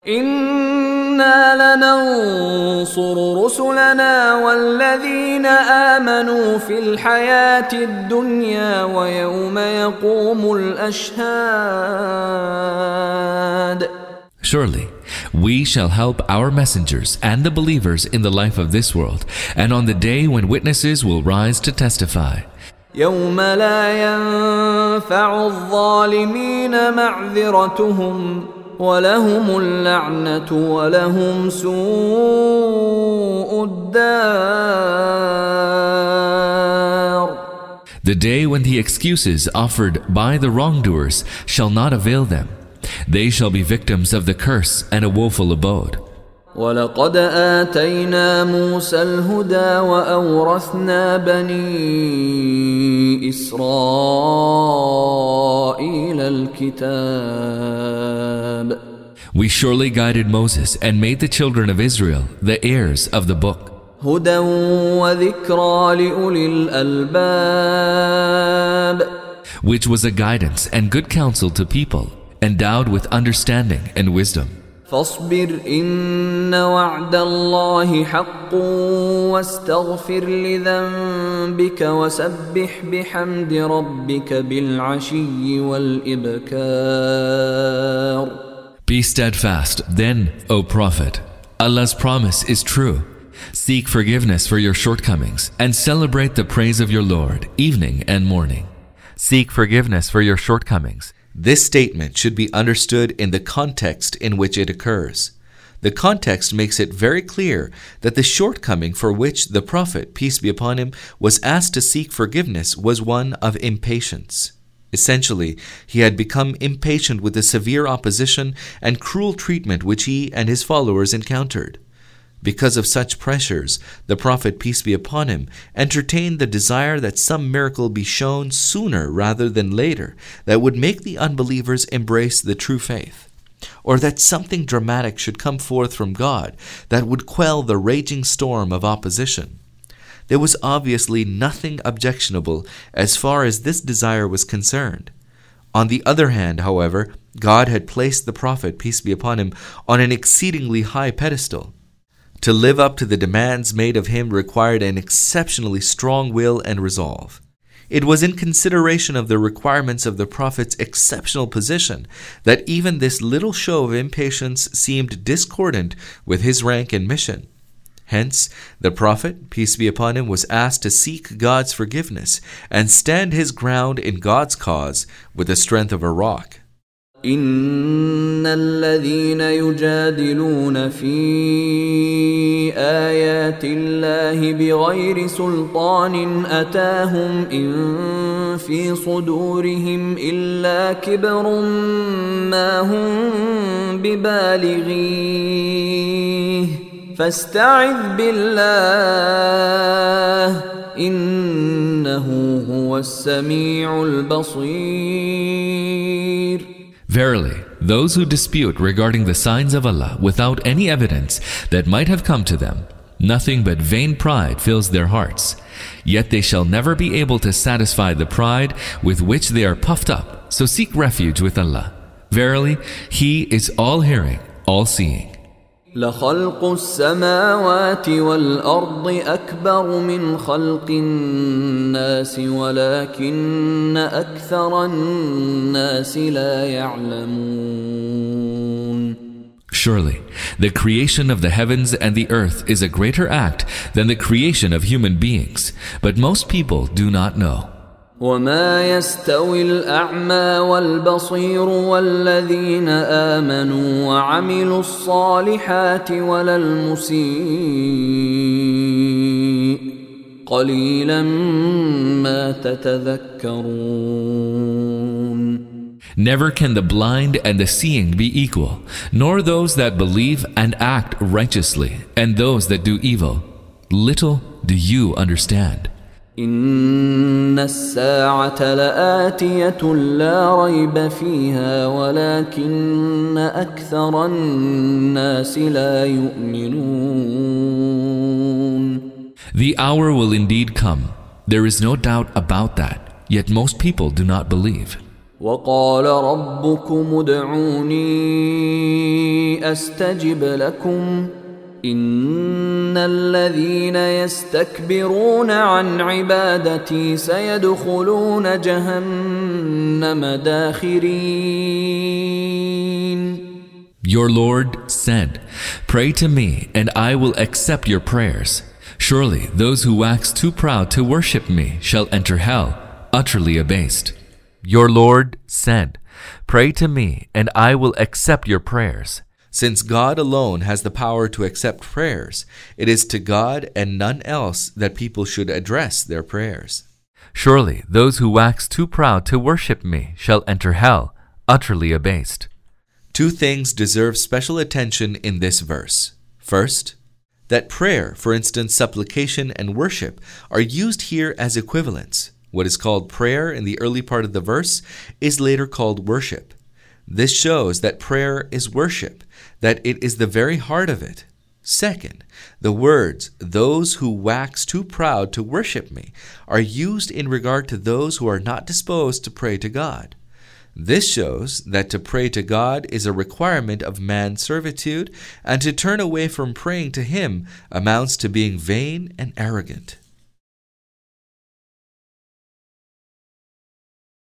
إنا لننصر رسلنا والذين آمنوا في الحياة الدنيا ويوم يقوم الأشهاد. Surely, we shall help our messengers and the believers in the life of this world, and on the day when witnesses will rise to testify. يوم لا ينفع الظالمين معذرتهم ولهم اللعنة ولهم سوء الدار. The day when the excuses offered by the wrongdoers shall not avail them. They shall be victims of the curse and a woeful abode. وَلَقَدْ آتَيْنَا مُوسَى الْهُدَى وَأَوْرَثْنَا بَنِي إِسْرَائِيلَ الْكِتَابَ. We surely guided Moses and made the children of Israel the heirs of the book. هُدًى وَذِكْرَى لِأُولِي الْأَلْبَابِ. Which was a guidance and good counsel to people, endowed with understanding and wisdom. فاصبر إن وعد الله حق واستغفر لذنبك وسبح بحمد ربك بالعشي والإبكار. Be steadfast, then, O Prophet. Allah's promise is true. Seek forgiveness for your shortcomings and celebrate the praise of your Lord, evening and morning. Seek forgiveness for your shortcomings. This statement should be understood in the context in which it occurs. The context makes it very clear that the shortcoming for which the Prophet, peace be upon him, was asked to seek forgiveness was one of impatience. Essentially, he had become impatient with the severe opposition and cruel treatment which he and his followers encountered. Because of such pressures, the Prophet, peace be upon him, entertained the desire that some miracle be shown sooner rather than later that would make the unbelievers embrace the true faith, or that something dramatic should come forth from God that would quell the raging storm of opposition. There was obviously nothing objectionable as far as this desire was concerned. On the other hand, however, God had placed the Prophet, peace be upon him, on an exceedingly high pedestal. To live up to the demands made of him required an exceptionally strong will and resolve. It was in consideration of the requirements of the Prophet's exceptional position that even this little show of impatience seemed discordant with his rank and mission. Hence, the Prophet, peace be upon him, was asked to seek God's forgiveness and stand his ground in God's cause with the strength of a rock. إن الذين يجادلون في آيات الله بغير سلطان أتاهم إن في صدورهم إلا كبر ما هم ببالغيه فاستعذ بالله إنه هو السميع البصير. Verily, those who dispute regarding the signs of Allah without any evidence that might have come to them, nothing but vain pride fills their hearts. Yet they shall never be able to satisfy the pride with which they are puffed up, so seek refuge with Allah. Verily, He is all-hearing, all-seeing. لخلق السماوات والأرض أكبر من خلق الناس ولكن أكثر الناس لا يعلمون. Surely, the creation of the heavens and the earth is a greater act than the creation of human beings, but most people do not know. وما يستوي الأعمى والبصير والذين آمنوا وعملوا الصالحات ولا المسيء قليلا ما تتذكرون. Never can the blind and the seeing be equal, nor those that believe and act righteously, and those that do evil. Little do you understand. إن الساعة لآتية لا ريب فيها ولكن أكثر الناس لا يؤمنون. The hour will indeed come. There is no doubt about that, yet most people do not believe. وقال ربكم ادعوني أستجب لكم إن الذين يستكبرون عن عبادتي سيدخلون جهنم داخرين. Your Lord said, "Pray to me, and I will accept your prayers. Surely those who wax too proud to worship me shall enter hell, utterly abased." Your Lord said, "Pray to me, and I will accept your prayers." Since God alone has the power to accept prayers, it is to God and none else that people should address their prayers. Surely those who wax too proud to worship me shall enter hell, utterly abased. Two things deserve special attention in this verse. First, that prayer, for instance, supplication and worship, are used here as equivalents. What is called prayer in the early part of the verse is later called worship. This shows that prayer is worship, that it is the very heart of it. Second, the words, "those who wax too proud to worship me," are used in regard to those who are not disposed to pray to God. This shows that to pray to God is a requirement of man's servitude, and to turn away from praying to Him amounts to being vain and arrogant.